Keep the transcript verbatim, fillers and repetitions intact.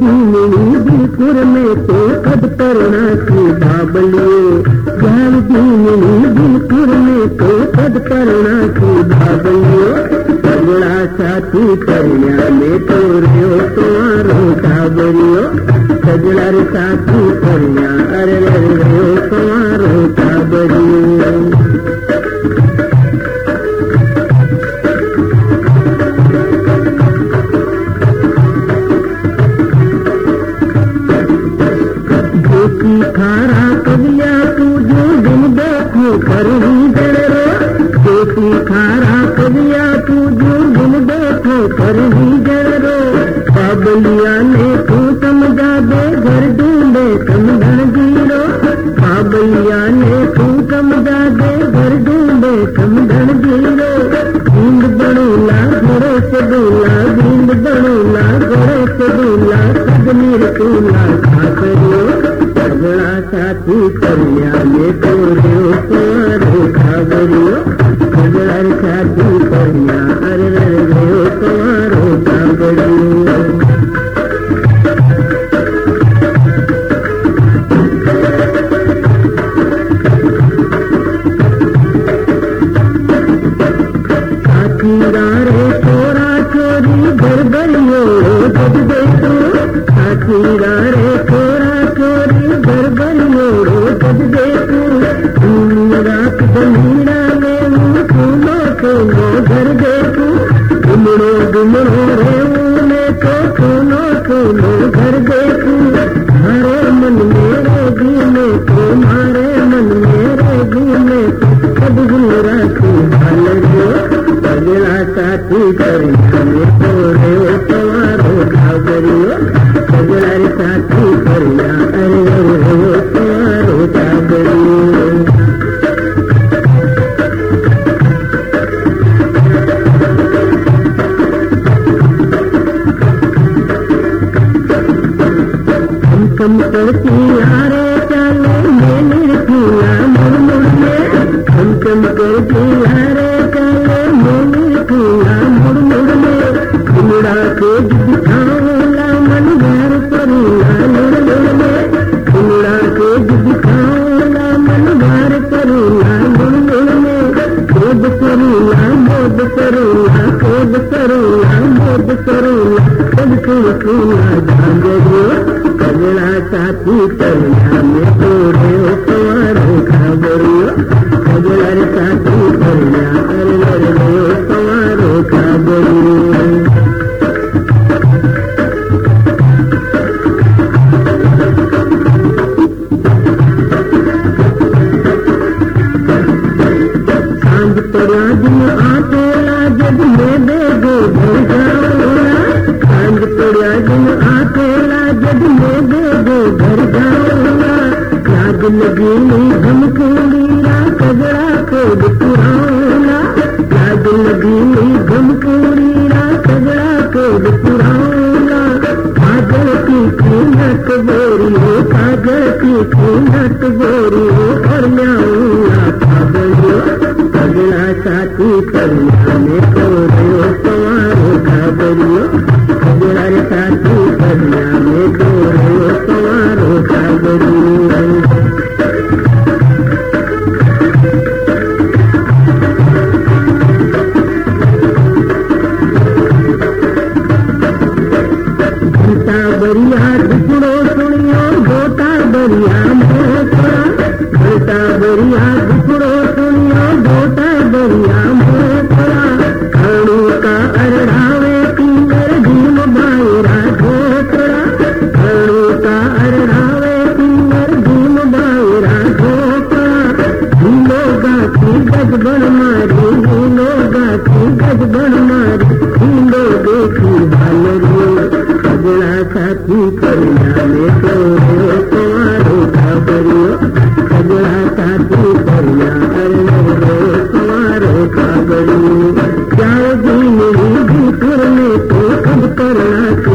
दीनी बिलकुर में तो कद करना की बाबलियो, जान दीनी बिलकुर में तो कद करना की बाबलियो, सगड़ा साथी करिया में तो रियो तुम्हारो काबरियो, सगड़ा साथी करिया अरे रियो तुम्हारो काबरियो। खारा कविया तू जो दिन देखो करनी जड़रो, देसी खारा कविया तू जो दिन देखो करनी जड़रो, बाबलिया ने तू समझा दे घर ढूंढे समझन जीरो, बाबलिया ने तू समझा दे घर ढूंढे समझन जीरो, बूंद बड़ूला घोड़े से दूला, बूंद बड़ूला घोड़े से दूला, सजनीर तूला खाकरियो, सगड़ा साथी करिया में तो रियो तुम्हारो काबरियो, सगड़ा साथी करिया अरे रियो तुम्हारो काबरियो। साथीदारे चोरा चोरी गड़बड़ियो जब देखो, साथीदारे चोरा चोरी गड़बड़ियो जब देखो, रात जमीना में फूलो फूलो घर देखो, गुमड़ो गुमड़ो रे में तो फूलो फूलो घर देखो, हरे मन मेरे घूमे तो मारे मन मेरे घूमे सब गुमरा की भालियो, सगड़ा साथी करिया में तो रियो तुम्हारो काबरियो, सगड़ा साथी करिया अरे रियो तुम्हारो काबरियो। हम करती यारे चले मेरे फूला मुड़ मुड़ में, हम कम करती यारे चले मेरे फूला मुड़ मुड़ में, मुड़ा को दिखाऊंगा मन घर करूंगा मुड़ मुड़ में, मुड़ा को दिखाऊंगा मन घर करूंगा मुड़ मुड़ में, खोद करूंगा मोद करूंगा खोद करूंगा मोद करूंगा सब करूंगा जागरियो, सगड़ा साथी करिया में तो रियो तुम्हारो काबरियो, सगड़ा साथी करिया अरे रियो तुम्हारो काबरियो। सांझ पड़ा दिन आतोला जब में बेगो भर जाओला, सांझ पड़ा दिन आतोला जब में बेगो भर जाओला, याद लगी घमकूड़ीरा सगड़ा खोद पुराना, याद लगी घमकूड़ीरा सगड़ा खोद पुराना, काजल की कीमत बोरी हो, काजल की कीमत बोरी हो और न्याऊंगा काबरियो, सगड़ा साथी करिया में तो रियो तुम्हारो काबरियो, सगड़ा साथी करिया में तो रियो तुम्हारो काबरियो। घंटा बरिया टुकड़ो सुनियो गोटा बरिया मोटा, घंटा बरिया टुकड़ो सुनियो गोटा बरिया मोटा, खाणू का अरड़ावे पिंगर भीम बायरा ढोकड़ा, खाणू का अरड़ावे पिंगर भीम बायरा ढोकड़ा, भीलो गाती गजबन मारी भीलो गाती गजबन मारी, भीलो देखी भालरियो, सगड़ा साथी करिया में तो रियो तुम्हारो काबरियो, सगड़ा साथी करिया अरे रियो तुम्हारो काबरियो, जाओ दीनी बिलकुर में तो कब करना